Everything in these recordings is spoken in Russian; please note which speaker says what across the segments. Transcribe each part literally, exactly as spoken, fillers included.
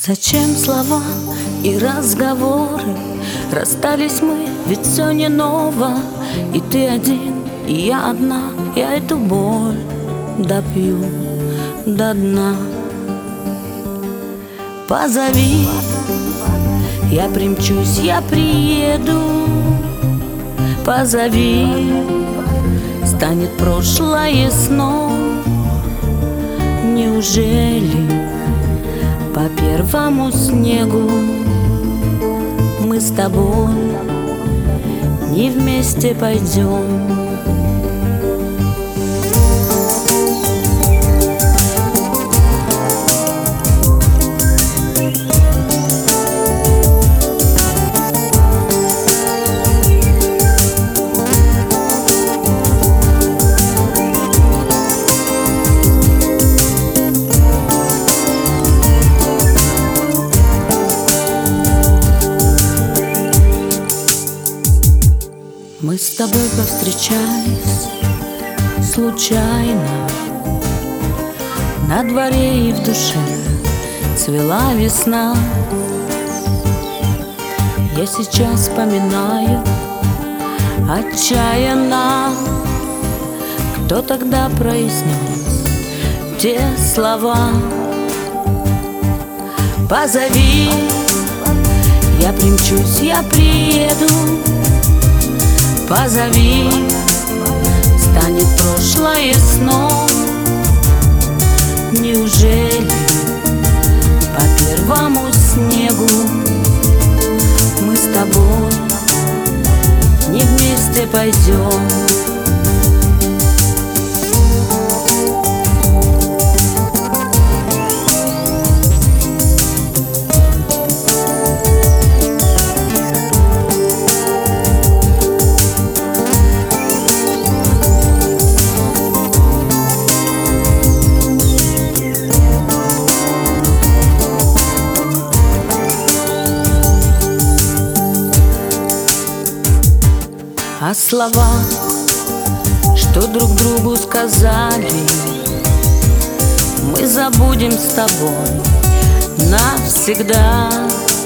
Speaker 1: Зачем слова и разговоры? Расстались мы, ведь все не ново. И ты один, и я одна. Я эту боль допью до дна. Позови, я примчусь, я приеду. Позови, станет прошлое сном. Неужели по первому снегу мы с тобой не вместе пойдем? Мы с тобой повстречались случайно. На дворе и в душе цвела весна. Я сейчас вспоминаю отчаянно, кто тогда произнес те слова. Позови, я примчусь, я приеду. Позови, станет прошлое сном. Неужели по первому снегу мы с тобой не вместе пойдем? А слова, что друг другу сказали, мы забудем с тобой навсегда.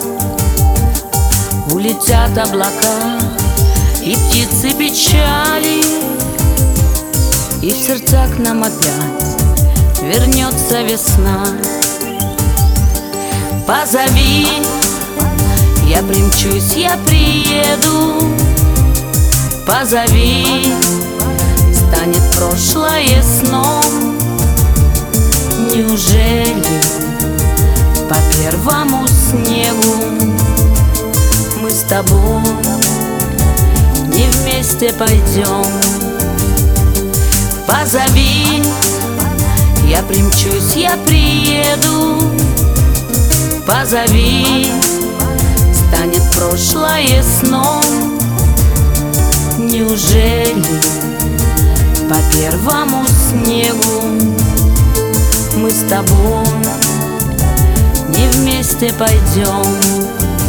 Speaker 1: Улетят облака и птицы печали, и в сердца к нам опять вернется весна. Позови, я примчусь, я приеду. Позови, станет прошлое сном. Неужели по первому снегу мы с тобой не вместе пойдем? Позови, я примчусь, я приеду. Позови, станет прошлое сном. Неужели по первому снегу мы с тобой не вместе пойдем?